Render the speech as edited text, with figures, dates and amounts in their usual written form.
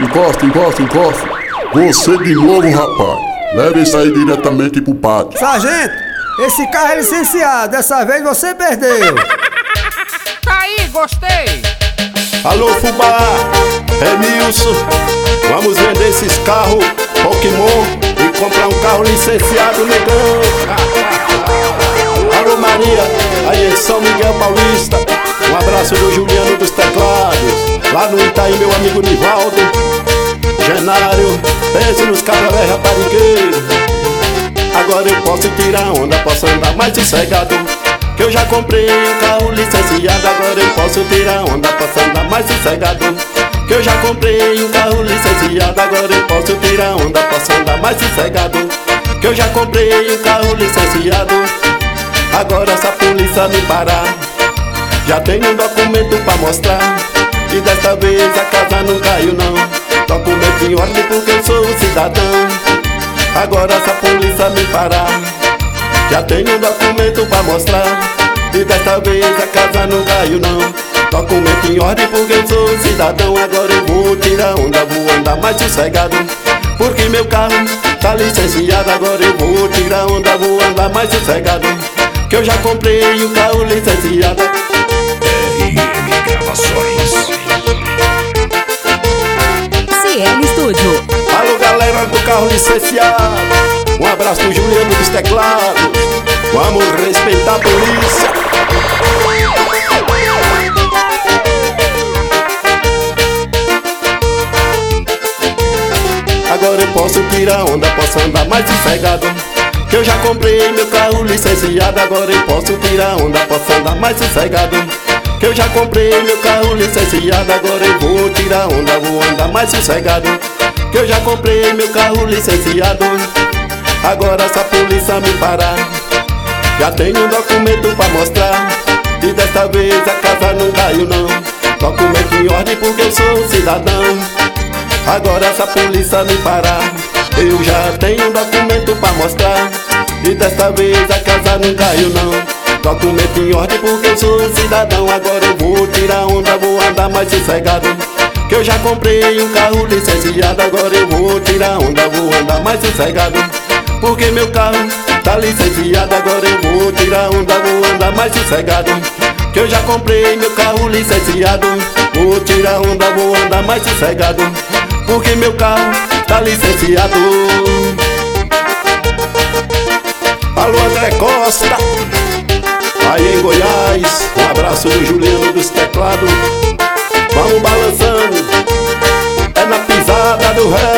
Encosta, encosta, encosta. Você de novo, rapaz. Leve isso aí diretamente pro pátio. Sargento, esse carro é licenciado. Dessa vez você perdeu. Tá aí, gostei. Alô, Fubá, é Nilson. Vamos vender esses carros Pokémon e comprar um carro licenciado, negão. Alô, Maria, aí em São Miguel Paulista. Um abraço do Juliano dos Teclados. Lá no Itaí, meu amigo Nivaldo. Genário, pense nos caras velho raparigueiro. Agora eu posso tirar onda, posso andar mais sossegado. Que eu já comprei um carro licenciado. Agora eu posso tirar onda, posso andar mais sossegado. Que eu já comprei um carro licenciado. Agora eu posso tirar onda, posso andar mais sossegado. Que eu já comprei um carro licenciado. Agora se a polícia me parar, já tenho um documento pra mostrar. E desta vez a casa não caiu não. Documento em ordem porque eu sou um cidadão. Agora se a polícia me parar, já tenho um documento pra mostrar. E desta vez a casa não caiu não. Documento em ordem porque eu sou um cidadão. Agora eu vou tirar onda, vou andar mais sossegado. Porque meu carro tá licenciado. Agora eu vou tirar onda, vou andar mais sossegado. Que eu já comprei um carro licenciado. RM Gravações. CL Estúdio. Alô, galera do carro licenciado. Um abraço do Juliano dos Teclados. Vamos respeitar a polícia. Agora eu posso tirar onda, posso andar mais sossegado. Que eu já comprei meu carro licenciado. Agora eu posso tirar onda, posso andar mais sossegado. Que eu já comprei meu carro licenciado. Agora eu vou tirar onda, vou andar mais sossegado. Que eu já comprei meu carro licenciado. Agora se a polícia me parar, já tenho um documento pra mostrar. E desta vez a casa não caiu não. Documento em ordem porque eu sou um cidadão. Agora se a polícia me parar, eu já tenho um documento pra mostrar. E desta vez a casa não caiu não. Documento em ordem porque eu sou um cidadão. Agora eu vou tirar onda, vou andar mais sossegado. Que eu já comprei um carro licenciado. Agora eu vou tirar onda, vou andar mais sossegado. Porque meu carro tá licenciado. Agora eu vou tirar onda, vou andar mais sossegado. Que eu já comprei meu carro licenciado. Vou tirar onda, vou andar mais sossegado. Porque meu carro tá licenciado. Alô, André Costa, aí em Goiás. Um abraço do Juliano dos Teclados. Vamos balançando, é na pisada do ré.